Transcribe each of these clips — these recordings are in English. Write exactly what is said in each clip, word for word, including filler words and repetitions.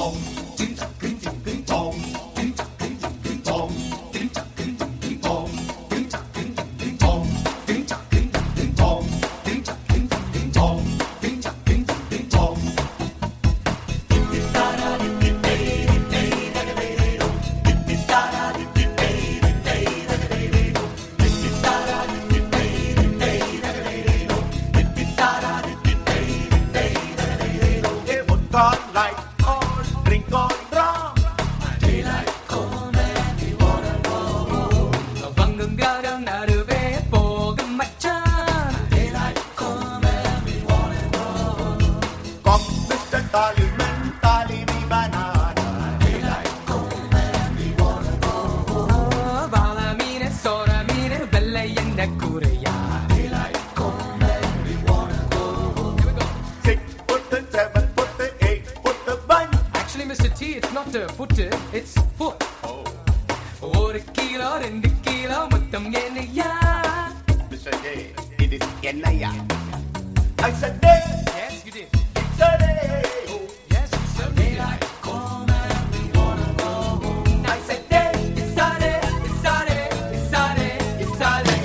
Like or drink or rum. Daylight come and we wanna go. 방금 별은 하루에 복음 맞잖아. Daylight come and we wanna go. Come Mister Tallyman, tally me banana. Daylight come and we wanna go. 바람이네 소람이네 벨레였네 구레야. Daylight come and we wanna go. Here we go. Six foot and seven foot and eight foot the bunch. Actually, Mister T, it's not a foot, it's foot. Oh, ஒரு kilo ரெண்டு kilo மொத்தம் என்னையா? Mister J, it is Yenaya. I said day, Yes, you did. it's a day. Yes, you certainly did. Daylight come and we wanna go. I said day, it's a day, it's a day, it's a day, it's a day.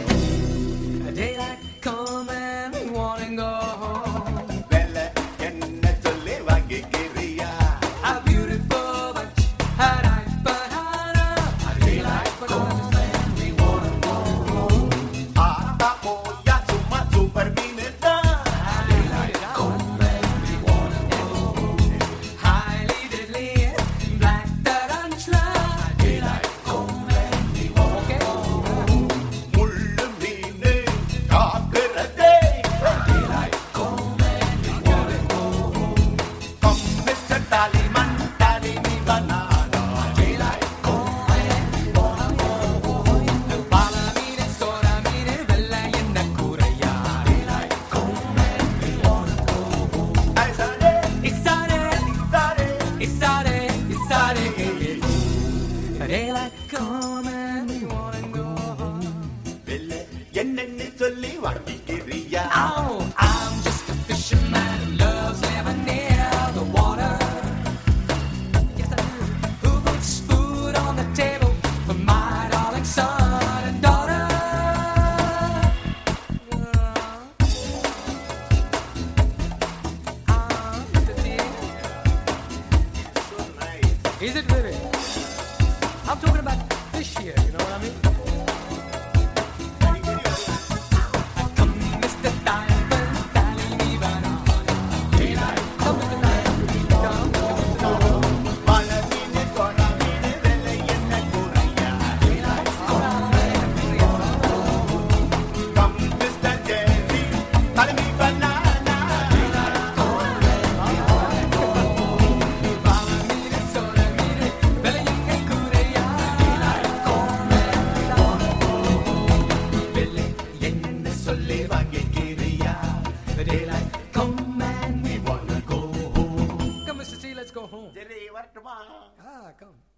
A daylight come and we wanna go. Well, என்ன சொல்லி வாங்கிக்கிறியா? A beautiful bunch, a nice banana. A daylight come and we wanna go. ஆத்தா போயா சும்மா super மீனுதா. Daylight come and we wanna go. Highly deadly, black tarantula. Daylight come and we wanna go. முள்ளு மீனு காக்குறதே. Daylight come and we wanna go. Come Mister Tallyman, tally me banana. Daylight come and we wanna go. 바람이네 소람이네 벨라였네 구레야. Daylight come and we wanna go. I said day, It's a day, it's a day. it's a day, it's a day. Daylight come and we wanna go. வெள்ள என்னன்னு சொல்லி வாங்கிக்கிறியா? Oh, I'm just a fisherman who loves living near the water. Yes, I do. Who puts food on the table for my darling son and daughter? Ah, Mister T. Is it really? I'm talking about fish here, you know what I mean? Come, Mister Diamond, tally me banana. Come, Mister Diamond, come, Mister Diamond. மழை மீனு கொட மீனு வெள்ளை என்ன குறையா? Come Mister Jerry, tally me banana. 바람이네 소라미네 벨레였네 구레야. 벨레였네 சொல்லி வாங்கிக்கிறியா? Daylight come and we wanna go home. Come, Mister T, let's go home. சரி வரட்டுமா? Ah, come.